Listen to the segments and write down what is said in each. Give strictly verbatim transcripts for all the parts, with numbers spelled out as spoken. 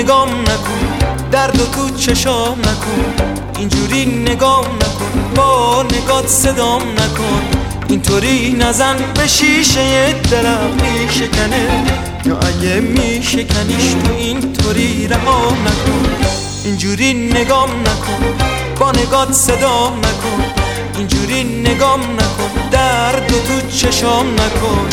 نگام نکن، درد و تو چشام نکن، اینجوری نگام نکن، با نگات صدام نکن، اینطوری نزن به شیشه دلم میشکنه، یا اگه میشکنیش تو اینطوری رهام نکن، اینجوری نگام نکن، با نگات صدام نکن، اینجوری نگام نکن، درد و تو چشام نکن.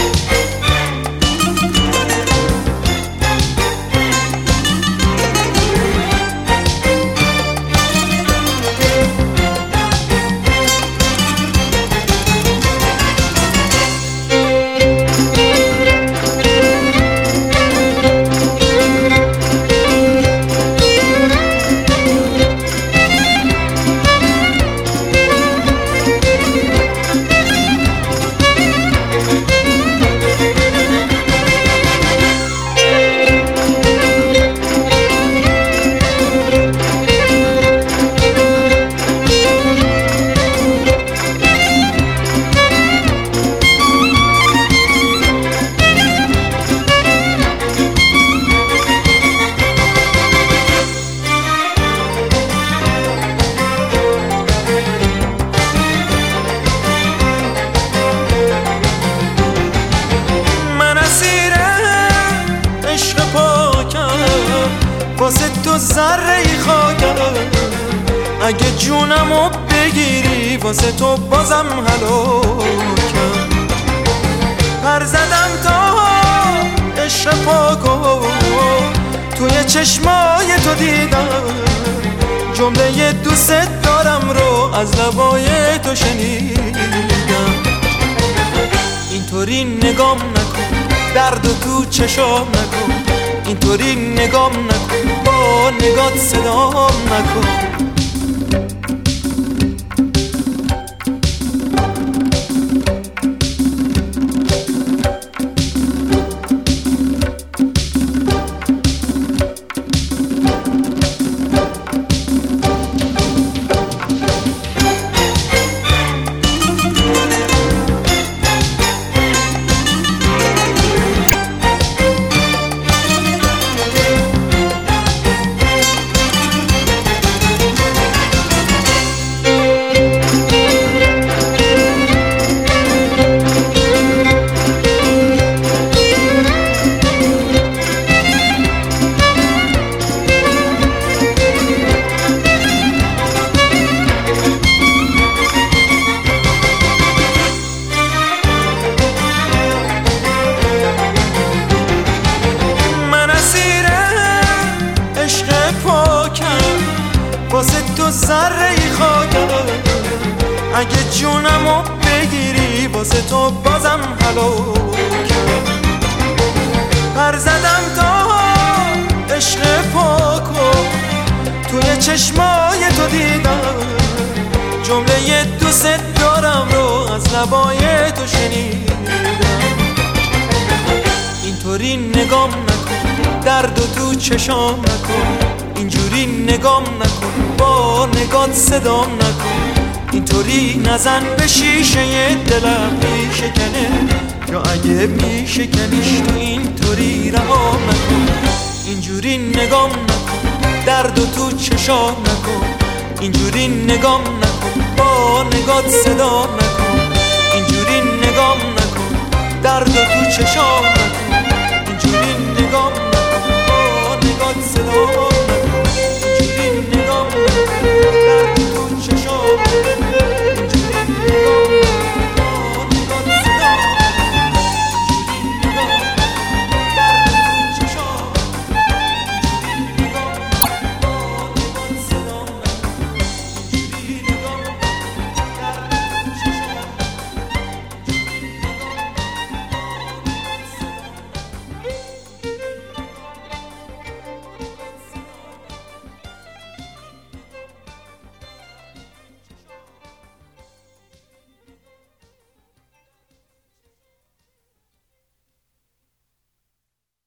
واسه تو ذره خاکم، اگه جونمو بگیری واسه تو بازم هلاکم، پر زدم تا عشق پاکو توی چشمای تو دیدم، جمله دوست دارم رو از لبای تو شنیدم، اینطوری نگام نکن، درد و تو چشام نکن، اینطوری نگام نکن، با نگات صدام نکن. واسه تو ذره خاکم، اگه جونمو بگیری واسه تو بازم هلاکم، پر زدم تا عشق پاکو توی چشمای تو دیدم، جمله دوست دارم رو از لبای تو شنیدم، اینطوری نگام نکن، درد و تو چشام نکن، اینجوری نگام نکن، با نگات صدام نکن، اینطوری نزن به شیشه دلم میشکنه، یا اگه میشکنیش تو اینطوری رهام نکن، اینجوری نگام نکن، درد و تو چشام نکن، اینجوری نگام نکن، با نگات صدام نکن، اینجوری نگام نکن، درد و تو چشام